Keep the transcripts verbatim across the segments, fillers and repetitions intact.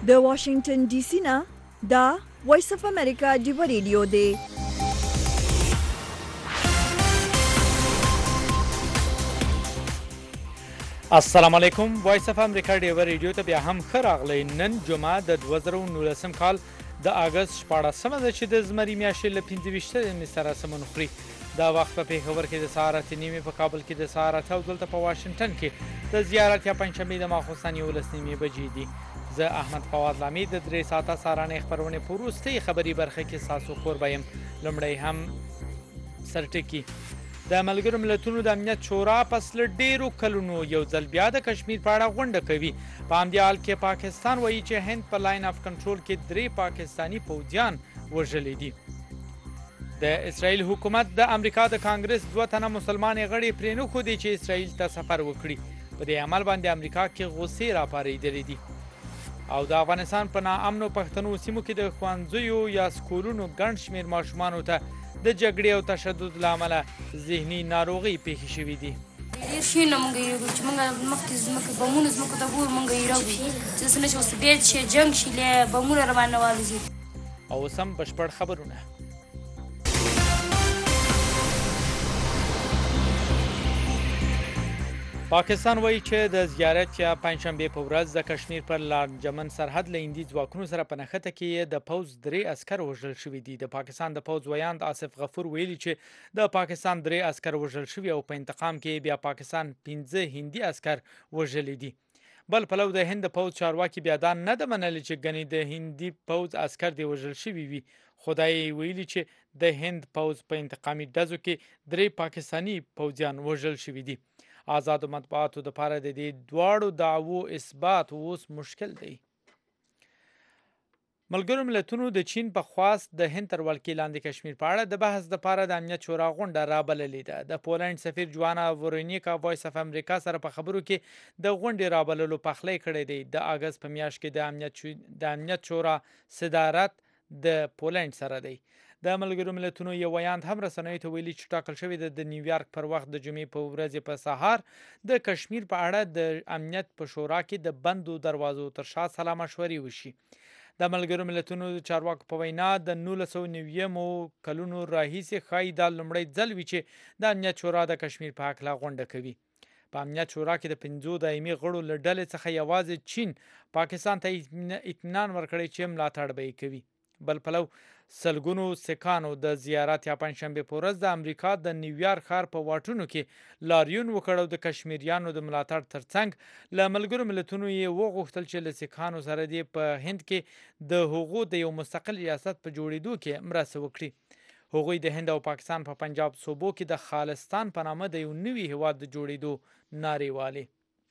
د واشنگټن ډي سي نه دا وایس اف امریکا ډیو ریډیو دی. السلام علیکم. وایس اف امریکا ډیو ریډیو ته بیا هم ښه راغلی. نن جمعه د دوه زره نولسم کال د اګست شپاړسمه ده چې د زمري میاشتې له پنځه ویشتمې سره سمون خوري. دا وخت په پېښور کې د سهار اته نیمې، په کابل کې د سهار اته او دلته په واشنګټن کې د زیارت یا پنجشنبې د ماخوستن یولس نیمې بجې دي. زه احمد فواد لامي د درې ساعته سهارنۍ خپرونې په وروستۍ خبري برخه کې ستاسو کوربه یم. لومړی هم سرټکي. د ملګرو ملتونو د امنیت شورا پس له ډېرو کلونو یو ځل بیا د کشمیر په اړه غونډه کوي. په همدې حال کې پاکستان وایي چې هند په لاین اف کنټرول کې درې پاکستاني پوځیان وژلي دي. د اسرائیل حکومت د امریکا د کانګرس دوه تنه مسلمانې غړي پرې نه ښودي چې اسرائیل ته سفر وکړي. په دې عمل باندې امریکا کې غوسې راپارېدلې دي. او د افغانستان په ناامنو پښتنو سیمو کې د ښوونځیو یا سکولونو ګڼ شمېر ماشومانو ته د جګړې او تشدد له امله ذهني ناروغۍ پیښې شوي دي. ډېر شي نه موږ یېرو چې موږ مخکې ځمکې بمونه ځمکو ته ګورو موږ یېروي چې داسې نه شي اوس ډېر شي جنګ شي بمونه راباندې والوځي. او اوس هم بشپړ خبرونه. پاکستان وایي چې د زیارت یا پنجشنبې په ورځ د کشمیر پر لانجمن سرحد له هندي ځواکونو سره په نښته کې د پوځ درې عسکر وژل شوي دي. د پاکستان د پوځ ویاند آصف غفور ویلي چې د پاکستان درې عسکر وژل شوي او په انتقام کې بیا پاکستان پنځه هندي عسکر وژلي دي. بل پلو د هند د پوځ چارواکي بیا دا نه ده منلې چې ګنې د هندي پوځ عسکر دی وژل شوي وي. خدای ویلي چې د هند پوځ په انتقامي ډزو کې درې پاکستاني پوځیان وژل شوي دي. آزادو مطبوعاتو دپاره د دې دواړو دعوو اثبات اوس مشکل دی. ملګرو ملتونو د چین په خواست د هند تر ولکې لاندې کشمیر په اړه د بحث دپاره د امنیت شورا غونډه رابللې ده. د پولنډ سفیر جوانا ورونیکا وایس اف امریکا سره په خبرو کې د غونډې رابللو پخلی کړی دی. د اګست په میاشت کې د امنیت د امنیت شورا صدارت د پولنډ سره دی. د ملګرو ملتونو یو ویاند هم رسنیو ته ویلي چې ټاکل شوی د نیویارک پر وخت د جمعې په ورځ په سهار د کشمیر په اړه د امنیت په شورا کې د بندو دروازو تر شا سلا مشورې وشي. د ملګرو ملتونو د چارواکو په وینا د نولس سوه نویمو کلونو راهیسې ښایي دا لومړی ځل وي چې د امنیت شورا د کشمیر په هکله غونډه کوي. په امنیت شورا کې د پنځو دایمي غړو له ډلې څخه یوازې چین پاکستان ته اطمینان ورکړی چې ملاتړ به یې کوي. بل پلو سلګونو سکانو د زیارت یا پنجشنبې په ورځ د امریکا د نیویارک ښار په واټونو کې لاریون وکړ او د کشمیریانو د ملاتړ ترڅنګ له ملګرو ملتونو یې وغوښتل چې له سکانو سره دې په هند کې د هغو د یو مستقل ریاست په جوړېدو کې مرسته وکړي. هغوی د هند او پاکستان په پنجاب صوبو کې د خالستان په نامه د یو نوي هیواد د جوړېدو نارې والي.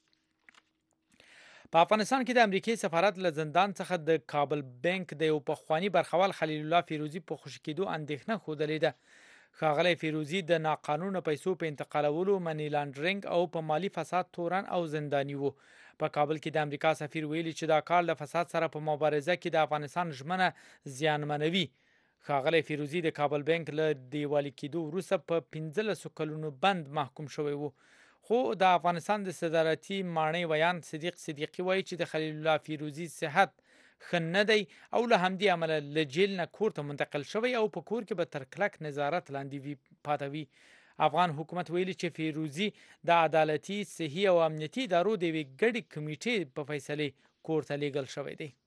په افغانستان کې د امریکای سفارت له زندان څخه د کابل بانک د یو پخواني برخوال خلیل الله فیروزي په خوشي کېدو اندېښنه ښودلې ده. ښاغلی فیروزي د ناقانونه پیسو په انتقالولو، منی لانډرینګ او په مالی فساد تورن او زنداني و. په کابل کې د امریکا سفیر ویلي چې دا کار له فساد سره په مبارزه کې د افغانستان ژمنه زیانمنوي. ښاغلی فیروزي د کابل بانک له دیوالي کېدو وروسته په پنځلسو کلونو بند محکوم شوی و. خو د افغانستان د صدارتي ماڼۍ ویاند صدیق صدیقي وایي چې د خلیل الله فیروزي صحت ښه نه دی او له همدې امله له جیل نه کور ته منتقل شوی او په کور کې به تر کلک نظارت لاندې پاته وي. افغان حکومت ویلي چې فیروزي د عدالتي، صحي او امنیتي ادارو د یوې ګډې کمیټې په فیصلې کور ته لیږل شوی دی.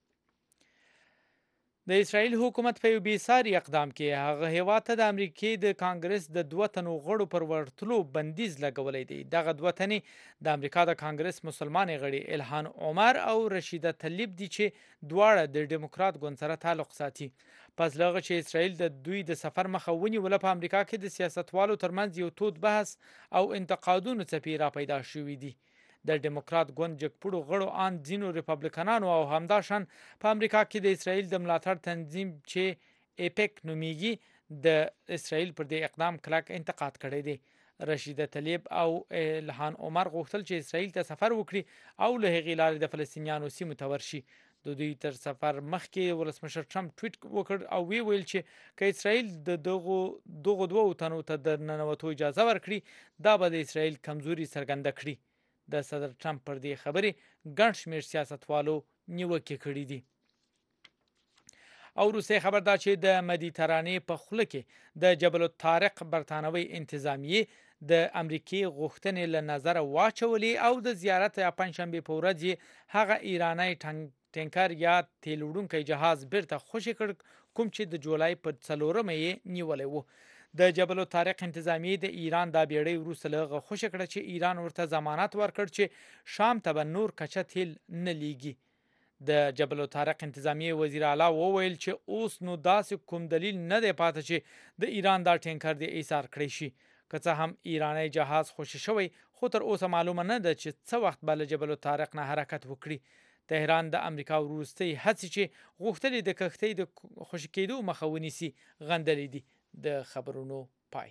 د اسرائیل حکومت په یو بېساري اقدام کې هغه هیواد ته د امریکې د کانګرس د دوه تنو غړو پر ورتلو بندیز لګولی دی. دغه دوه تنې د امریکا د کانګرس مسلمانې غړي الهان عمر او رشیده طلیب دي چې دواړه د ډیموکرات ګوند سره تعلق ساتي. پس له هغه چې اسرائیل د دوی د سفر مخه ونیوله، په امریکا کې د سیاستوالو ترمنځ یو تود بحث او انتقادونو څپې را پیدا شوي دي. د ډیموکرات ګوند جګپوړو غړو ان ځینو ریپبلیکنانو او همداشان په امریکا کې د اسرائیل د ملاتړ تنظیم چې ایپک نومیږي د اسرائیل پر دې اقدام کلک انتقاد کړی دی. رشیده طلیب او الهان عمر غوښتل چې اسرائیل ته سفر وکړي او له هغې لارې د فلسطینیانو سیمو ته ورشي. د دوی تر سفر مخکې ولسمشر ټرمپ ټویټ وکړ او وی ویل چې که اسرائیل د دغو دغو دوو تنو ته د ننوتو اجازه ورکړي، دا به د اسرائیل کمزوري څرګنده کړي. د صدر ټرمپ پر دې خبرې ګڼ شمېر سیاستوالو نیوکې کړي دي. او روسي خبر دا چې د مدیترانې په خوله کې د جبل الطارق برتانوي انتظامیه د امریکای غوښتنې له نظر واچولې او د زیارت یا پنځشنبه په ورځ هغه ایرانی ټینکر یا تیل وړونکی جهاز بیرته خوشی کړ کوم چې د جولای په څلورمه یې نیولې وو د جبل الطارق انتظامیه د ایران د بیړۍ وروسته له خوشی کړ چې ایران ورته ضمانت ورکړ چې شام ته به نور کچه تیل نه لیږي د جبل الطارق انتظامیه وزیر اعلی وویل چې اوس نو داسې کوم دلیل نه دی پاتې چې د ایران دا ټینکر دی ایثار کړی شي که څه هم ایرانی جهاز خوشی شوی خو تر اوسه معلومه نه ده چې څه وخت به له جبل الطارق نه حرکت وکړي تهران د امریکا وروستۍ هڅې چې غوښتلې د کښتۍ د خوشی کېدو مخه ونیسي غندلې دي د خبرونو پای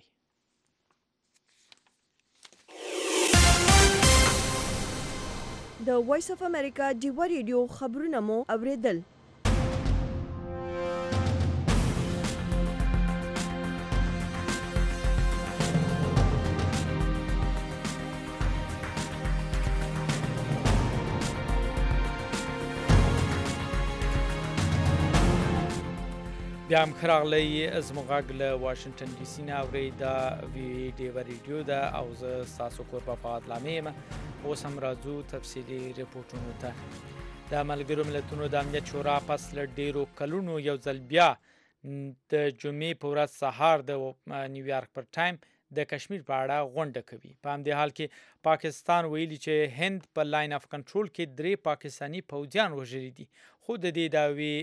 د وایس اف امریکا ډیوا ریډیو خبرونه مو اوریدل بیا هم خراغلی زموږ غږ له واشنگټن ډي سي نه اورئ دا وی ډیوا ریډیو ده او زه ستاسو کوربه فواد لامې یم اوس هم راځو تفصیلي رپورټونو ته د ملګرو ملتونو د امنیت شورا پس له ډیرو کلونو یو ځل بیا د جمعې په ورځ سهار د نیویارک پر ټایم د کشمیر په اړه غونډه کوي په همدې حال کې پاکستان ویلي چې هند په لاین اف کنټرول کې درې پاکستانی پوځیان وژلي دي خو د دې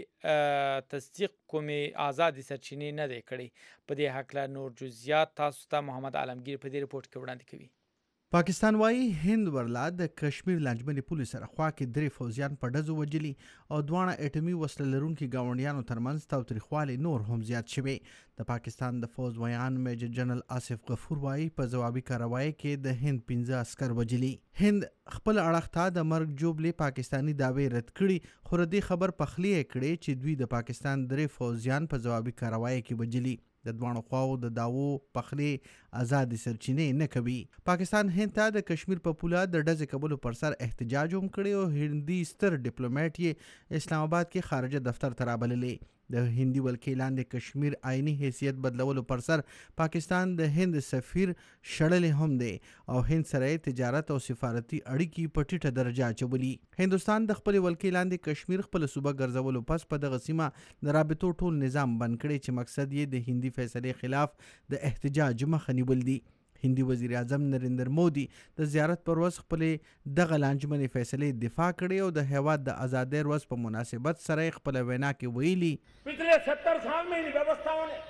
دعوې تصدیق کومې آزادې سرچینې نه دی کړی په دې هکله نور جزئیات تاسو ته محمد عالمگیر په دې رپورټ کې وړاندې کوي پاکستان وايي هند ورلا د کشمیر لانجمنې پولیس سره خوا کې درې فوجیان په ډزو وجلي او دواړه اټومي وسله لرونکي ګاونډیانو ترمنځ تاوتریخوالی نور هم زیات شوی د پاکستان د فوج ویان میجر جنرال آصف غفور وايي په ځوابي کاروایی کې د هند پنځه عسکر وجلي هند خپل اړخ ته د مرګ جوړلې پاکستانی داوی رد کړي خو ردي خبر پخلی کړي چې دوی د پاکستان درې فوجیان په ځوابي کاروایی کې وجلي د دوانو خواو د داوو پخلی آزاد سرچینې نه کوي پاکستان هند ته د کشمیر په پوله د ډزې کولو پر سر احتجاج هم کړی او هندي ستر ډیپلوماټ یې اسلام آباد کې خارجه دفتر ته رابللی د هندي ولکې لاندې کشمیر آئینی حیثیت بدلولو پر سر پاکستان د هند سفیر شړلې هم دی او هند سره تجارت او سفارتي اړیکې په ټیټه درجه اچولي هندوستان د خپل ولکې لاندې کشمیر خپل صوبه ګرځولو پس په دغه سیمه د رابطو ټول نظام بند کړي چې مقصد یې د هندي فیصلې خلاف د احتجاج مخه نیول دي هندي وزیر اعظم نریندر مودي د زیارت پر ورځ خپلې دغه لانجمنې فیصلې دفاع کړې او د هیواد د ازادۍ ورځ په مناسبت سره خپل وینا کې ویلي पिछले सत्तर साल में इन व्यवस्थाओं ने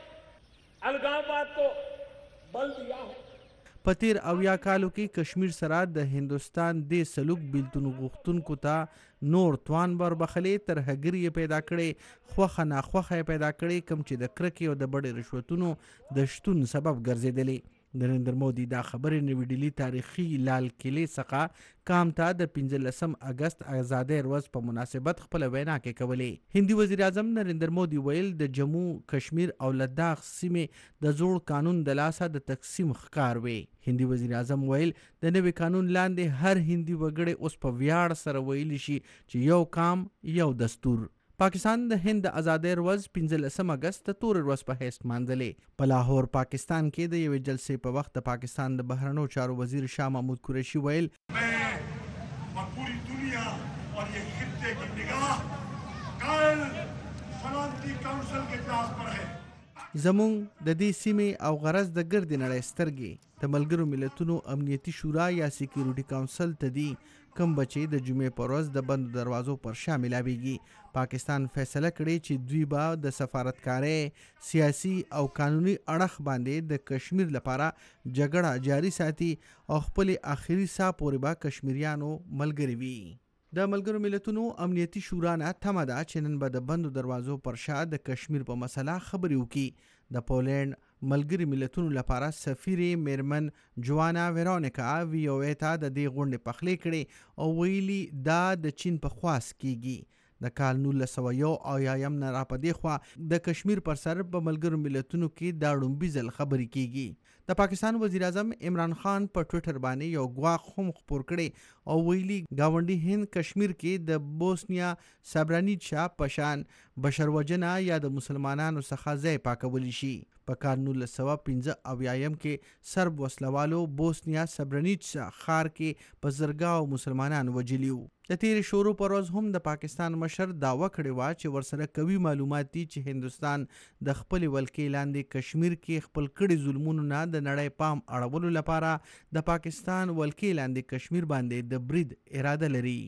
अलगाववाद को बल दिया है په تیر اویا کالو کې کشمیر سره د هندوستان د سلوک بیلتون غوښتونکو ته نور توان بربخلې تر هګري پیدا کړي خوخه ناخوخه پیدا کړي کم چې د کرکې او د بډې رشوتونو د شتون سبب ګرځېدلې نریندر مودي دا خبرې نوې ډیلی تاریخي لال کیلې څخه کام ته د پنځلسم اگست آزادۍ ورځ په مناسبت خپل وینا کې کولې هندي وزیر اعظم نریندر مودي ویل د جموں کشمیر او لداخ سیمې د زوړ قانون د لاسه د تقسیم ښکار وي هندي وزیر اعظم ویل د نوي قانون لاندې هر هندي وګړی اوس په ویاړ سره ویلی شي چې یو قام یو دستور پاکستان د هند د ازادۍ ورځ پنځلسم اگست ته تورې ورځ په حیث مانځلې په لاهور پاکستان کې د یوې جلسې په وخت د پاکستان د بهرنیو چارو وزیر شاه محمود قریشي ویل پوری دنیا اور یہ خطے کی نگاہ کل سلامتی کونسل کے اجلاس پر ہے زمونږ د دې سیمې او غرض د ګردې نړۍ سترګې د ملګرو ملتونو امنیتي شورا یا سکیورټي کونسل ته دي کم بچي د جمعې پر ورځ د بندو دروازو پر شا ملاویږي پاکستان فیصله کړې چې دوی به د سفارتکارۍ سیاسي او قانوني اړخ باندې د کشمیر لپاره جګړه جاري ساتي او خپل آخري ساه پورې به کشمیریانو ملګري وي د ملګرو ملتونو امنیتي شورا نه تمه ده چې نن به د بندو دروازو پر شا د کشمیر په مسله خبرې وکړي د پولینډ ملګري ملتونو لپاره سفیر میرمن جوانا ویرونیکا وی او ای ته د دې غونډې پخلی کړي او ویلي دا د چین په خواست کیږي د کال نولس سوه یو اویایم نه را په دې خوا د کشمیر پر سر په ملګرو ملتونو کې دا لومبي ځل خبرې کیږي د پاکستان وزیر اعظم عمران خان په ټویټر باندې یو ګواښ هم خپور کړی او ویلي گاونډي هند کشمیر کې د بوسنیا سربرانیچا پشان بشر وجنه یا د مسلمانانو څخه ځای پاکولی شي. په کال نولس سوه پنځه اویایم کې سرب وسلوالو بوسنیا سربرانیچا ښار کې په زرګاو مسلمانان وجلي وو. د تیرې شروع پر ورځ هم د پاکستان مشر دعوه کړې وه چې ورسره قوي معلومات دي چې هندوستان د خپلې ولکې لاندې کشمیر کې خپل کړي ظلمونو نه د نړۍ پام اړولو لپاره د پاکستان ولکې لاندې کشمیر باندې د برید اراده لري.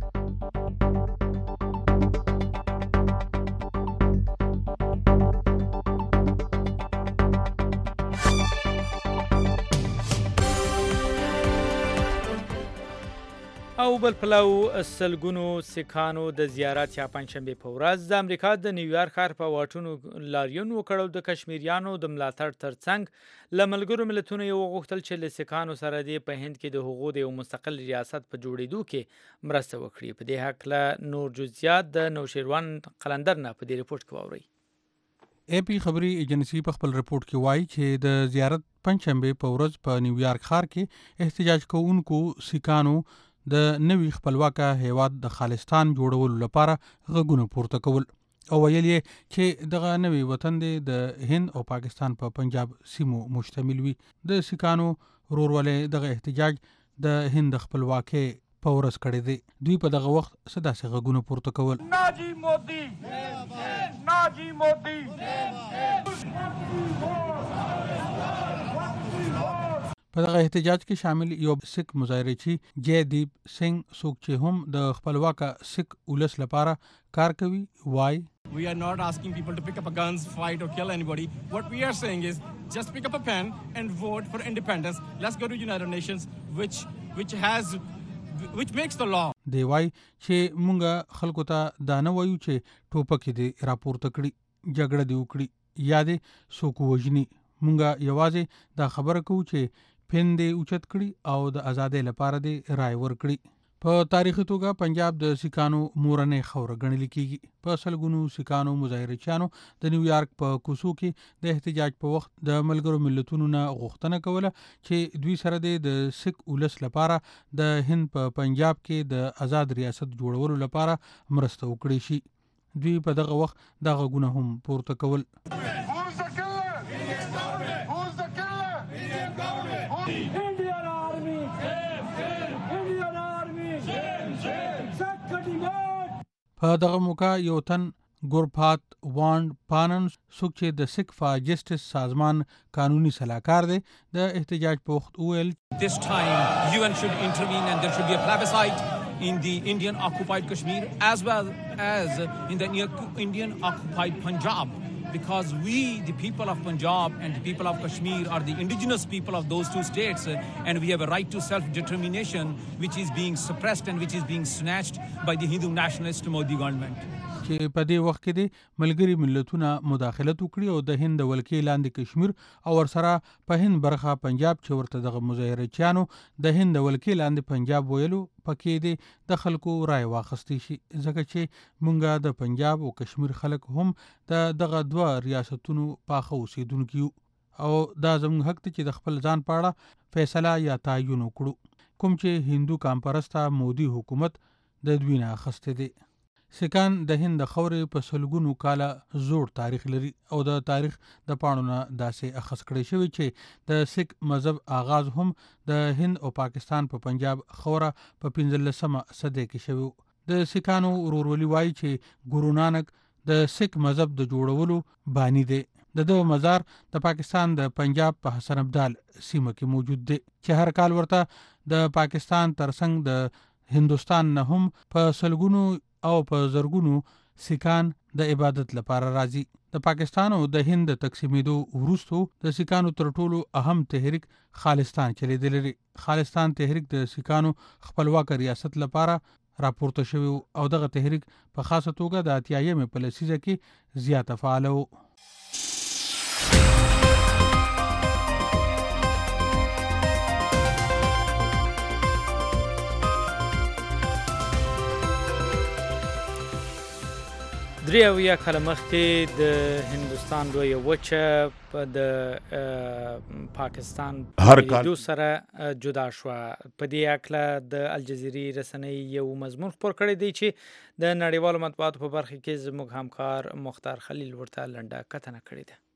او بل پلو سلګونو سکانو د زیارت یا پنځشنبه په ورځ د امریکا د نیویارک ښار په واټونو لاریون وکړو. د کشمیریانو د ملاتړ ترڅنګ له ملګرو ملتونو یو غوښتل چې له سکانو سره د په هند کې د حقوقو د یو مستقل ریاست په جوړېدو کې مرسته وکړي. په دې هکله نور جزئیات د نوشیروان قلندر نه په دې رپورټ کې واورئ. اے پی خبري ایجنسی په خپل رپورټ کې وایي چې د زیارت پنځشنبه په ورځ په نیویارک ښار کې احتجاج کوونکو سکانو د نوي خپلواکه هیواد د خالستان جوړولو لپاره غږونه پورته کول او ویل یې چې دغه نوي وطن دی د هند او پاکستان په پنجاب سیمو مشتمل وي. د سکانو ورورولۍ دغه احتجاج د هند خپلواکۍ په ورځ کړی دی. دوی په دغه وخت څه داسې غږونه پورته کول. ناجی مودي ناجی مودي په دغه احتجاج کې شامل یو سکھ مظاهرچی جے دیپ سنگھ څوک چې هم د خپلواکه سکھ ولس لپاره کار کوي وای We are not asking people to pick up a guns, fight or kill anybody. What we are saying is just pick up a pen and vote for independence. Let's go to United Nations which which has which makes the law. دی وای چې مونږ خلکو ته دا نه وایو چې ټوپک دې راپورته کړي جګړه دې وکړي یا دې څوک وژني. مونږ یوازې دا خبره کوو چې پن دې اوچت کړي او د ازادۍ لپاره دې رای ورکړي. په تاریخي توګه پنجاب د سکانو مورنۍ خاوره ګڼل کېږي. په سلګونو سکانو مظاهرچیانو د نیویارک په کوڅو کې د احتجاج په وخت د ملګرو ملتونو نه غوښتنه کوله چې دوی سره د سکھ ولس لپاره د هند په پنجاب کې د آزاد ریاست جوړولو لپاره مرسته وکړي شي. دوی په دغه وخت د غږونه هم پورته کول. په دغه موقع یو تن ګورپات وانډ پانن څوک چې د سکھ فار جسټس سازمان قانوني صلاحکار دی د احتجاج په وخت وویل This time U N should intervene and there should be a plebiscite in the Indian occupied Kashmir as well as in the Indian occupied Punjab. Because we, the people of Punjab and the people of Kashmir are the indigenous people of those two states and we have a right to self-determination which is being suppressed and which is being snatched by the Hindu nationalist Modi government. چې په دې وخت کې د ملګري ملتونه مداخلت وکړي او د هند ولکې لاندې کشمیر او ورسره په هند برخه پنجاب چې ورته دغه مظاهرچیانو د هند ولکې لاندې پنجاب ویلو پکې د خلکو رای واخیستی شي ځکه چې مونږه د پنجاب او کشمیر خلک هم د دغه دوه ریاستونو پاخه اوسیدونکي او دا زموږ حق دی چې د خپل ځان په اړه فیصله یا تعین وکړو کوم چې هندو کامپرسته مودي حکومت د دوی نه اخیستی دی. سکان د هند د خاورې په سلګونو کاله زوړ تاریخ لري او د تاریخ د پاڼو نه داسې اخذ کړی شوی چې د سکھ مذهب آغاز هم د هند او پاکستان په پنجاب خاوره په پنځلسمه صدۍ کې شوی. د سکانو ورورولي وایي چې ګورو نانک د سکھ مذهب د جوړولو بانی دی. د دغه مزار د پاکستان د پنجاب په حسن ابدال سیمه کې موجود دی چې هر کال ورته د پاکستان ترڅنګ د هندوستان نه هم په سلګونو او په زرګونو سکان د عبادت لپاره راځي. د پاکستان او د هند د تقسیمېدو وروستو د سکانو تر ټولو اهم تحریک خالستان چلیدلی لري. خالستان تحریک د سکانو خپلواک ریاست لپاره راپورته شوی او دغه تحریک په خاصه توګه د اتیایمې په لسیزه کې زیاته فعال و. درې اویا کاله مخکې د هندوستان لویه وچه د پاکستان هر کال لیدو سره جدا شوه. په دې هکله د الجزیرې رسنۍ یو مضمون خپور کړی دی چې د نړیوالو مطبوعاتو په برخه کې زموږ همکار مختار خلیل ورته لنډه کتنه کړې ده.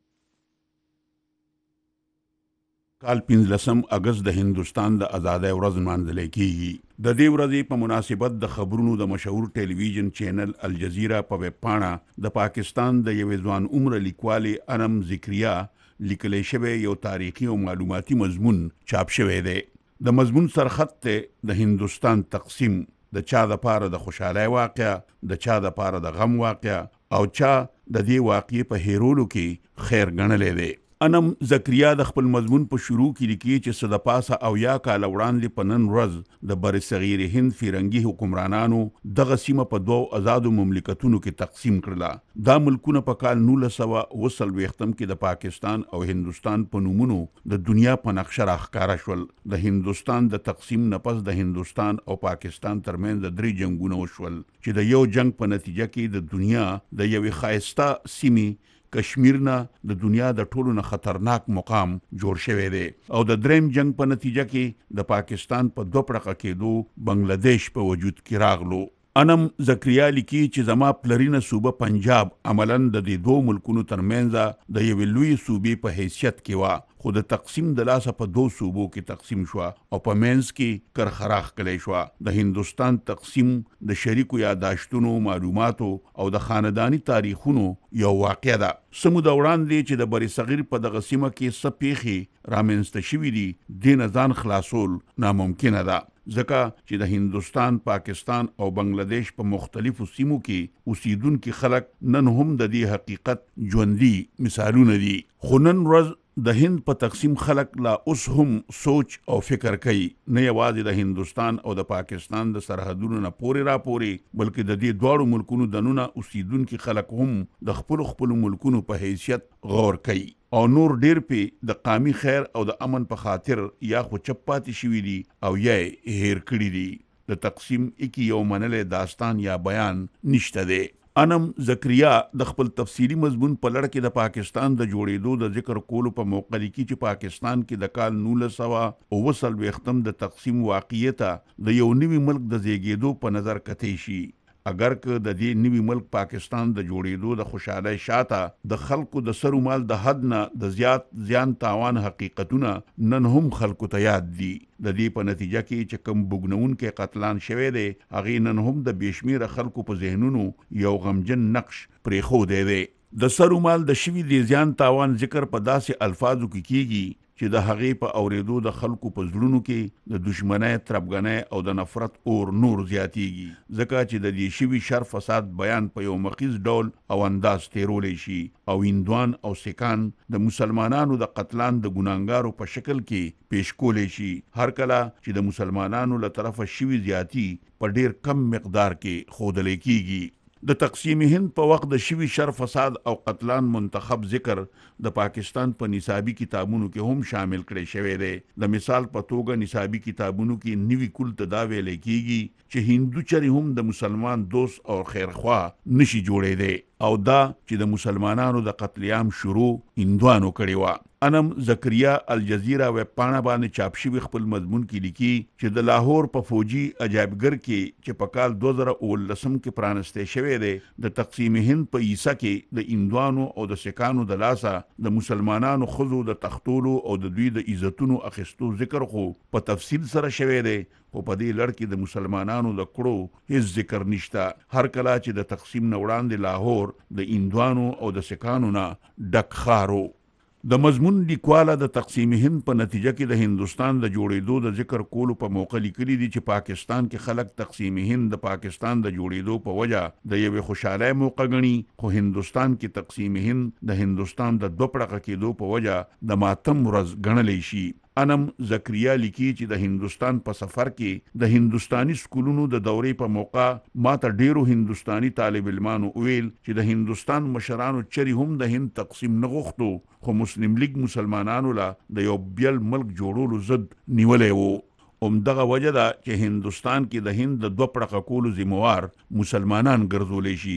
کال پنځلسم اگست د هندوستان د آزادۍ ورځ نمانځل کیږي. د دې ورځې په مناسبت د خبرونو د مشهور ټلویزیون چینل الجزیره په ویب پاڼه د پاکستان د یوې ځوان عمر لیکوالې انم ذکریا لیکلی شوی یو تاریخي او معلوماتي مضمون چاپ شوی دی. د مضمون سرخط ته د هندوستان تقسیم، د چا د پاره د خوشحالۍ واقعه، د چا د پاره د غم واقعه او چا د دې واقعې په هیرولو کې خیر ګڼلی دی. انم ذکریا د خپل مضمون په شروع کې لیکي چې څه د پاسه او یا کاله وړاندې په نن ورځ د بر صغیر هند فرنګي حکمرانانو دغه سیمه په دوو آزادو مملکتونو کې تقسیم کړله. دا ملکونه په کال نولس سوه اوه څلوېښتم کې د پاکستان او هندوستان په نومونو د دنیا په نقشه راښکاره شول. د هندوستان د تقسیم نه پس د هندوستان او پاکستان ترمنځ درې جنګونه وشول چې د یو جنگ په نتیجه کې د دنیا د یوې ښایسته سیمې کشمیر نه د دنیا د ټولو نه خطرناک مقام جوړ شوی دی او د دریم جنگ په نتیجه کې د پاکستان په دوه پړقه کېدو بنگلاديش په وجود کې راغلو. انم ذکریا لیکي چې زما پلرینه صوبه پنجاب عملاً د دې دوه ملکونو ترمنځ د یوې لوی صوبې په حیثیت کې وه، خو د تقسیم د لاسه په دوه صوبو کې تقسیم شوه او په منځ کې کرخراخ کلی شوه. د هندوستان تقسیم د شریکو یاداشتونو، معلوماتو او د خاندانی تاریخونو یو واقعه ده. څه موده وړاندې چې د بر صغیر په دغه سیمه کې څه پیښې رامنځته شوي دي، دې نه ځان خلاصول ناممکنه ده، ځکه چې د هندوستان، پاکستان او بنگلاديش په مختلفو سیمو کې اوسیدونکي خلک نن هم د دې حقیقت ژوندي مثالونه دي. خو نن ورځ د هند په تقسیم خلک لا اوس هم سوچ او فکر کوي، نه یوازې د هندوستان او د پاکستان د سرحدونو نه پورې را پورې، بلکې د دې دواړو ملکونو دننه اوسیدونکي خلک هم د خپلو خپلو ملکونو په حیثیت غور کوي او نور ډیر پې د قومي خیر او د امن په خاطر یا خو چپ پاتې شوي دي او یا یې هیر کړي دي. د تقسیم اکی یو منلی داستان یا بیان نشته دی. انم ذکریا د خپل تفصیلی مضمون په لړ کې د پاکستان د جوړېدو د ذکر کولو په موقع لیکي چې پاکستان کې د کال نولس سوه اوه څلوېښتم د تقسیم واقعې ته د یو نوي ملک د زیږېدو په نظر کتی شي. اگر که د دې نوي ملک پاکستان د جوړېدو د خوشحالۍ شاته د خلکو د سرو مال د حد نه د زیات زیان تاوان حقیقتونه نن هم خلکو ته یاد دي. د دې په نتیجه کې چې کوم بوږنونکی قتلان شوی دی، هغې نن هم د بې شمېره خلکو په ذهنونو یو غمجن نقش پرېښودی دی. د سرو مال د شوي د زیان تاوان ذکر په داسې الفاظو کې کیږي چې د هغې په اورېدو د خلکو په زړونو کې د دشمنۍ، تربګنۍ او د نفرت اور نور زیاتیږي، ځکه چې د دې شوي شر فساد بیان په یو مخیز ډول او انداز تیرولی شي او هندوان او سکان د مسلمانانو د قتلان د ګناهګارو په شکل کې پیش کولی شي، هر کله چې د مسلمانانو له طرفه شوي زیاتی په ډیر کم مقدار کې ښودلی کیږي. د تقسیم هند په وخت د شوي شر، فساد او قتلان منتخب ذکر د پاکستان په نصابي کتابونو کې هم شامل کړی شوی دی. د مثال په توګه نصابي کتابونو کې نوي کل ته دا ویلی کیږي چې هندو چرې هم د مسلمان دوست او خیرخوا نشي جوړېدی او دا چې د مسلمانانو د قتلیام شروع هندوانو کړې وه. انم ذکریا الجزیره ویب پاڼه باندې چاپ شوي خپل مضمون کې لیکي چې د لاهور په فوجي عجایبګر کې چې په کال دوه زره اوولسم کې پرانستی شوی دی، د تقسیم هند په عیسه کې د هندوانو او د سکانو د لاسه د مسلمانانو ښځو د تختولو او د دوی د عزتونو اخیستو ذکر خو په تفصیل سره شوی دی، خو په دې لړ کې د مسلمانانو د کړو هیڅ ذکر نشته. هر کله چې د تقسیم نه وړاندې لاهور د هندوانو او د سکانو نه ډک ښار و. د مضمون لیکواله د تقسیم هند په نتیجه کې د هندوستان د جوړېدو د ذکر کولو په موقع لیکلي دي چې پاکستان کې خلک تقسیم هند د پاکستان د جوړېدو په وجه د یوې خوشحالۍ موقع ګڼي، خو هندوستان کې تقسیم هند د هندوستان د دوه پړقه کېدو په وجه د ماتم ورځ ګڼلی شي. انم ذکریا لیکي چې د هندوستان په سفر کې د هندوستاني سکولونو د دورې په موقع ما ته ډیرو هندوستاني طالب علمانو ویل چې د هندوستان مشرانو چری هم د هند تقسیم نه غوښتو، خو مسلم لیگ مسلمانانو له د یو بیل ملک جوړولو ضد نیولی و. همدغه وجه ده چې هندوستان کې د هند د دوه پړقه کولو ذموار مسلمانان ګرځولی شي.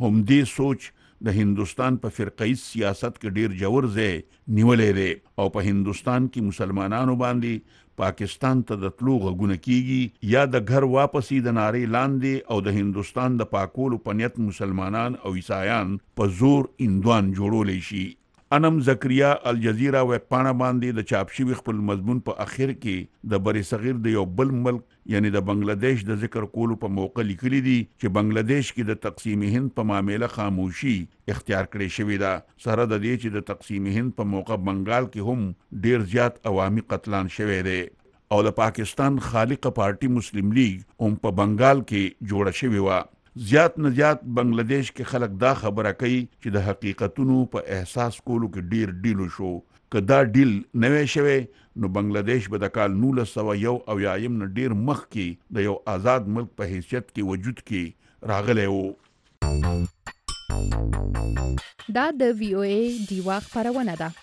همدې سوچ د هندستان په فرقیز سیاست کې ډیر جوړ ځای نیولې دی او په هندستان کې مسلمانانو باندې پاکستان ته د تلو غوونه کیږي یا د گھر واپسی د نارې لاندې او د هندستان د پاکولو په نیت مسلمانان او عیسایان په زور اندوان جوړولې شي. انم زکریا الجزیره ویب پاڼه باندې د چاپ شوي خپل مضمون په اخر کې د بری صغیر د یو بل ملک یعنی د بنگلاديش د ذکر کولو په موقع لیکلي دي چې بنگلاديش کې د تقسیم هند په معاملې خاموشي اختیار کړې شوې ده، سره د دې چې د تقسیم هند په موقع بنگال کې هم ډیر زیات عوامي قتلان شوي دي او د پاکستان خالقه پارټي مسلم لیگ هم په بنگال کې جوړه شوې و. زیات نه زیات بنگلاديش کې خلک دا خبره کوي چې د حقیقتونو په احساس کولو کې ډیر ډیلو شو. که دا ډیل نوې شوی نو بنگلاديش به د کال نولس سوه یو او یایم نه ډیر مخکې د یو آزاد ملک په حیثیت کې وجود کې راغلی و. دا د وی او ای دیوا خبرونه ده.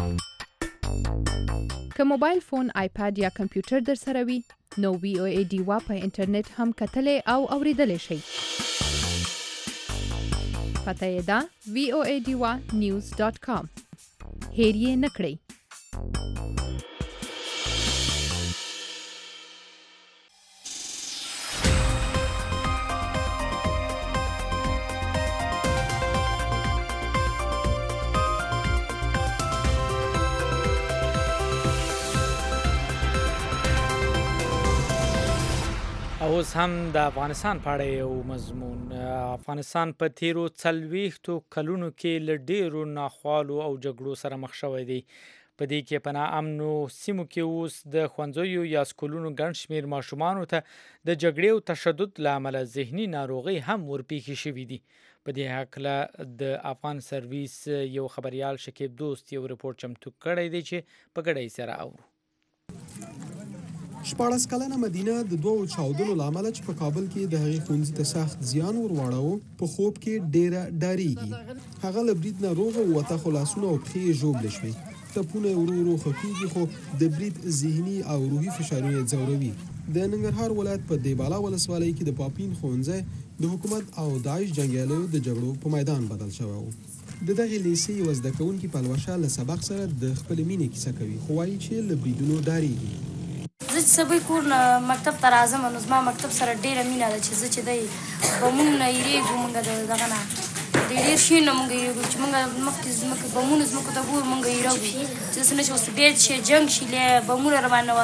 که موبایل فون، آیپاد یا کمپیوټر در سره وي نو وی او ای دیوا په انټرنیټ هم کتلې او اوریدلې شي. پته یې ده وی او ای دیوا نیوز ډاټ کام. هیر یې نه کړئ. اوس هم د افغانستان په اړه یو مضمون. افغانستان په تیرو څلوېښتو کلونو کې له ډېرو ناخوالو او جګړو سره مخ شوی دی. په دې کې په ناامنو سیمو کې اوس د ښوونځیو یا سکولونو ګڼ شمېر ماشومانو ته د جګړې او تشدد له امله ذهني ناروغۍ هم ورپېښې شوي دي. په دې هکله د افغان سرویس یو خبریال شکیب دوست یو رپورټ چمتو کړی دی چې په ګډه یې سره اورو. شپاړس کلنه مدینه د دوو چاودنو له امله چې په کابل کې د هغې ښوونځي ته سخت زیان ور واړاوه په خوب کې ډیره ډاریږي. هغه له برید نه روغه ووته خو لاسونه او پښې یې ژوبلې شوې. ټپونه یې ورو ورو ښه کېږي خو د برید ذهني او روحي فشارونه یې ځوروي. د ننګرهار ولایت په دیبالا ولسوالۍ کې د پاپین ښوونځی د حکومت او داعش جنګیالیو د جګړو په میدان بدل شوی و. د دغې لیسې یوه زده کوونکې پلوشه له سبق سره د خپلې مینې کیسه کوي خو وایي چې له بریدونو ډارېږي. زه چې سبا کور نه مکتب ته راځم نو زما مکتب سره ډېره مینه ده چې زه چې دی بمونو نه یېرېږو مونږ د دغه نه د ډېر شي نه مونږ یېرېږو چې مونږ مخکې ځمکې بمونو ځمکو ته ګورو مونږ یېرېږو چې داسې نه شي اوس بیا شي جنګ شي له بمونه راباندې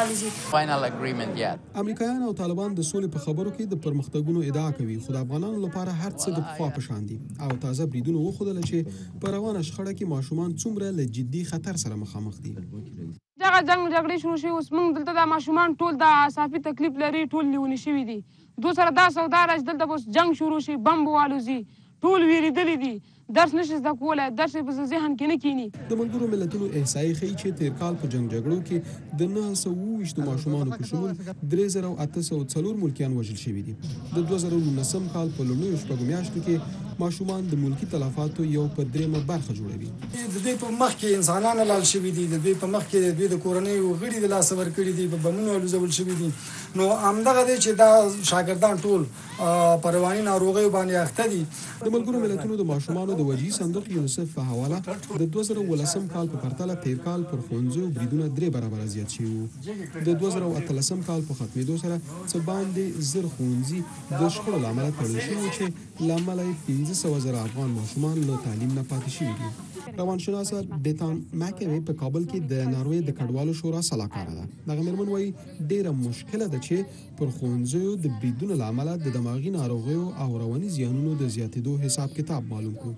والوځي. امریکایان او طالبان د سولې په خبرو کې د پرمختګونو ادعا کوي خو د افغانانو لپاره هر څه د پخوا په شان دي او تازه بریدونو وښودله چې په روانه شخړه کې ماشومان څومره له جدي خطر سره مخامخ دي. دغه جنګ جګړې شروع شوي اوس موږ دلته دا ماشومان ټول د اعصابي تکلیف لري ټول نیوني شوي دي. دو سره دا سودا ده چې دلته به اوس جنګ شروع شي بم به والوځي ټول ویرېدلي دي درس نشي زده کولی درس یې په ذهن کې نه کینی. د ملګرو ملتونو احصایې ښیي چې تیر کال په جنګ جګړو کې د نهه سوه اووه ویشتو ماشومانو په شمول درې زره او اته سوه څلور ملکیان وژل شوي دي. د دوه زره نولسم کال په لومړیو شپږو میاشتو کې ماشومان د ملکي تلفاتو یو په درېیمه برخه جوړوي. د دوی په مخ کې انسانان لال شوي دي، د دوی په مخ کې د دوی د کورنیو غړي د لاسه ورکړي دي، په بمونو الوځول شوي دي. نو همدغه دی چې دا شاګردان ټول په رواني ناروغیو باندې اخته دي. د ملګرو ملتونو د ماشومانو د وجهي صندوق یونیسف په حواله د دوه زره اوولسم کال په پرتله تیر کال پر ښوونځیو بریدونه درې برابره زیات شوي وو. د دوه زره اتلسم کال په ختمېدو سره څه باندې زر ښوونځي د شخړو له امله تړل شوي وو چې له امله یې پنځه سوه زره افغان ماشومان له تعلیم نه پاتې شوي دي. روانشناسه بیتان ماکوي په کابل کې د ناروې د کډوالو شورا سلاکاره ده. دغه مېرمن وایي ډېره مشکله ده چې پر ښوونځیو د بریدونو له امله د دماغي ناروغیو او رواني زیانونو د زیاتېدو حساب کتاب معلوم کړو.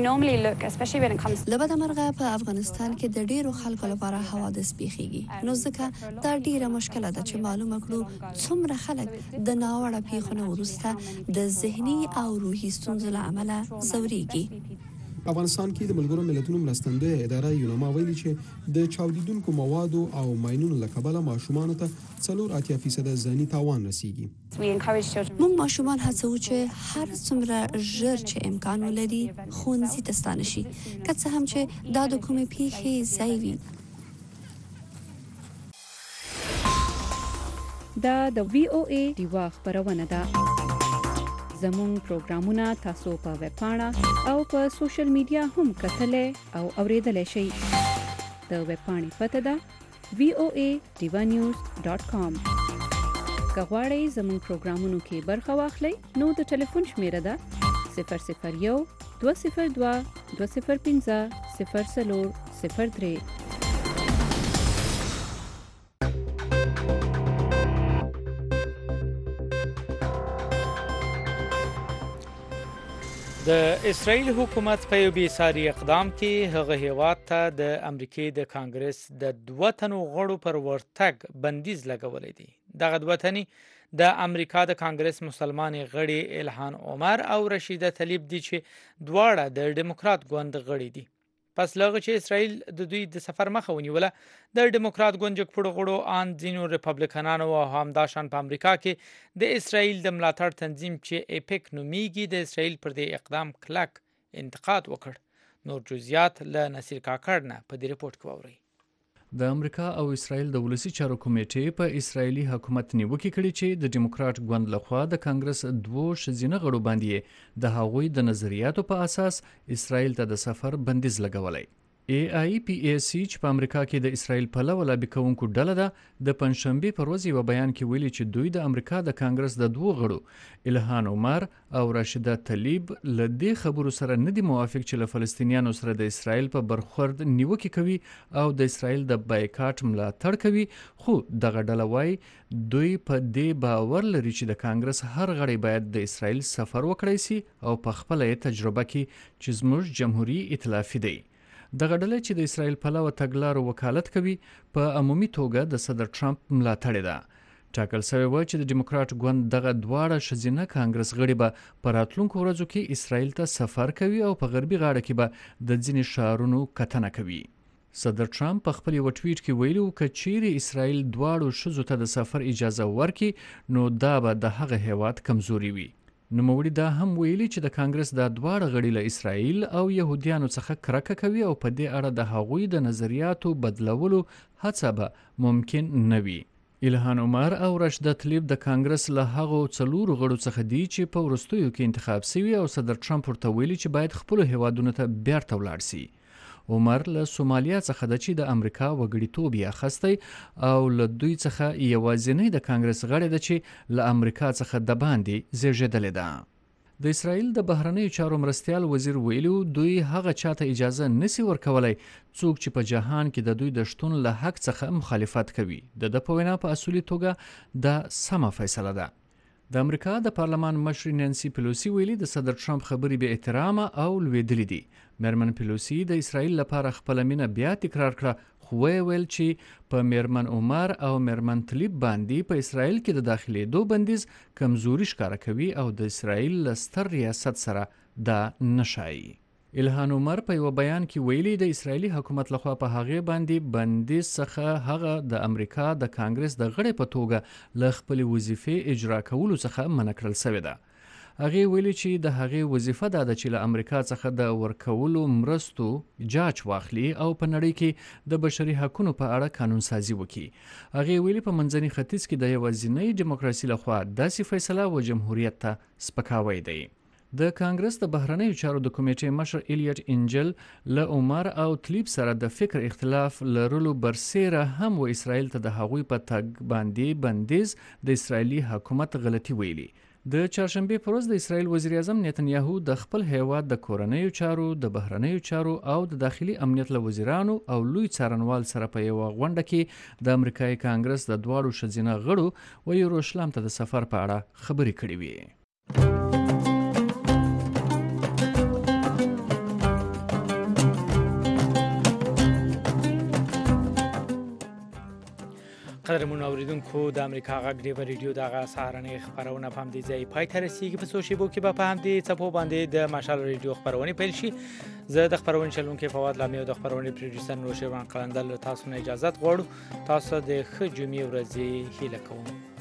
له بده مرغه په افغانستان کې د ډیرو خلکو لپاره حوادث پیښیږي نو ځکه دا ډیره مشکله ده چې معلومه کړو څومره خلک د ناوړه پیښو نه وروسته د ذهني او روحي ستونزو له امله ځورېږي. افغانستان کې د ملګرو ملتونو مرستندویه اداره یونما ویلي چې د چاودیدونکو موادو او ماینونو له کبله ماشومانو ته څلور اتیا فیصده ذهني تاوان رسیږي. موږ ماشومان هڅوو چې هر څومره ژر چې امکان ولري ښوونځي ته ستانه شي که څه هم چې دا د کومې پیښې ځای وي. دا د وی او ای دیوا خبرونه ده. زموږ پروګرامونه تاسو په ویب پاڼه او په سوشل میډیا هم کتلای او اوریدلای شئ. د ویب پاڼې پته ده وی او ای ډیوا نیوز ډاټ کام. که غواړئ زموږ پروګرامونو کې برخه واخلئ نو د ټلیفون شمیره ده صفر صفر یو دوه صفر دوه دوه صفر پنځه صفر څلور صفر درې. د اسرائیل حکومت په یو بې ساري اقدام کې هغه هیواد ته د امریکې د کانګرس د دوه تنو غړو پر ورتګ بندیز لګولی دی. دغه دوه تنې د امریکا د کانګرس مسلمانې غړي الهان عمر او رشیده طلیب دي چې دواړه د ډیموکرات ګوند غړي دي. پس لغه چې اسرائیل د دوی د سفر مخه ونیوله، د ډیموکرات ګوند جګپوړو غړو ان ځینو ریپبلیکنانو او همداشان په امریکا کې د اسرائیل د ملاتړ تنظیم چې ایپک نومیږي د اسرائیل پر دې اقدام کلک انتقاد وکړ. نور جزئیات له نصیر کاکړ نه په دې رپورت کې واورئ. د امریکا او اسرائیل د ولسی چارو کمیټې په اسرائیلي حکومت نیوکه کړې چې د ډیموکرات ګوند لخوا د کانګرس دوه شزینه غړو باندې د هغوی د نظریاتو په اساس اسرائیل ته د سفر بندیز لګولای. ای آی پی ای سی چې په امریکا کې د اسرائیل په لور لابي کوونکو ډله ده د پنځشنبه په ورځ یو بیان کې ویلي چې دوی د امریکا د کانګرس د دوه غړو الهان عمر او رشیده طلیب له دې خبرو سره نه دي موافق چې له فلسطینیانو سره د اسرائیل په برخورد نیوکه کوي او د اسرائیل د بایکاټ ملاتړ کوي. خو دغه ډله وايي دوی په دې باور لري چې د کانګرس هر غړی باید د اسرائیل سفر وکړي سي او په خپل تجربه کې چې زموږ جمهوریت ائتلافي دی. دغه ډله چې د اسرائیل په لور تګلارو وکالت کوي په عمومي توګه د صدر ټرمپ ملاتړ ده. ټاکل شوی و چې د ډیموکرات ګوند دغه دواړه شزینه کانګرس غړي به په راتلونکو ورځو کې اسرائیل ته سفر کوي او په غربي غاړه کې به د ځینې ښارونو کتنه کوي. صدر ټرمپ په خپل یو ټویټ کې ویلي و چې چیرې اسرائیل دواړو ښځو ته د سفر اجازه ورکړي نو دا به د هغه هیواد کمزوري وي. نوموړي دا هم ویلي چې د کانګرس د دواړه غړي له اسرائیل او يهوديانو څخه کرکه کوي او په دې اړه د هغوی د نظریاتو بدلولو هڅه به ممکن نه وي. الهان عمر او رشیده طلیب د کانګرس له هغو څلورو غړو څخه دي چې په وروستیو کې انتخاب شوي او صدر ټرمپ ورته ویلي چې باید خپل هیوادونو ته بیرته ولاړ شي. عمر له سومالیا څخه د چې د امریکا وګړیتوب یې اخیستی او له دوی څخه یوازینی د کانګرس غړی ده چې له امریکا څخه د باندې زیږیدلې ده. د اسرائیل د بهرنیو چارو مرستیال وزیر ویلو دوی هغه چاته اجازه نسی ورکولای څوک چې په جهان کې د دوی د شتون له حق څخه مخالفت کوي. د د په وینا په اصولي توګه دا سمه فیصله ده. د امریکا د پارلمان مشر نانسی پیلوسی ویلي د صدر ټرمپ خبرې به احترام او لویدلې دي. میرمن پیلوسی د اسرائیل لپاره خپل مینه بیا تکرار کړه، خو ویل چې په میرمن عمر او میرمن طلیب باندې په اسرائیل کې د داخلي دو بندیز کمزوري ښکاره کوي او د اسرائیل لستر ریاست سره دا نشایي. الهان عمر په یو بیان کې ویلي د اسرائیلي حکومت لخوا په هغه باندې بندیز څخه هغه د امریکا د کانګرس د غړي په توګه له خپل وظیفې اجرا کولو څخه منع کړل شوی ده. هغه ویلي چې د هغه وظیفه ده چې له امریکا څخه د ورکولو مرستو جاج واخلي او په نړۍ کې د بشري حقوقو په اړه قانون سازي وکړي. هغه ویلي په منځني ختیځ کې د یوازینۍ دیموکراسي لخوا داسې فیصله و جمهوریت ته سپکاوی دی. د کانګرس د بهرنیو چارو د کمیټې مشر الیټ انجل له عمر او طلیب سره د فکر اختلاف لرلو برسیره هم و اسرائیل ته د هغوی په تګ باندې بندیز د اسرائیلي حکومت غلطي ویلي. د چهارشنبه پر ورځ د اسرائیل وزیر اعظم نتنیاهو د خپل هیواد د کورنیو چارو د بهرنیو چارو او د داخلي امنیت له وزیرانو او لوی څارنوال سره په یو غونډه کې د امریکایي کانګرس د دواړو ښځینه غړو و یروشلم ته د سفر په اړه خبرې کړې وې. قدرمن اوریدونکو د امریکا غږ ډیو ریډیو دغه سهارنۍ خبرونه په همدې ځای پای ته رسیږي. په سوشل کې به په همدې څپو باندې د مشال ریډیو خبرونه پیل شي. زه د خبرونې چلونکي فواد لامي او د خبرونې پروډوسر نوشیروان قلندر له تاسو نه اجازه غواړم. تاسو د ښه جمعې ورځې هیله کوم.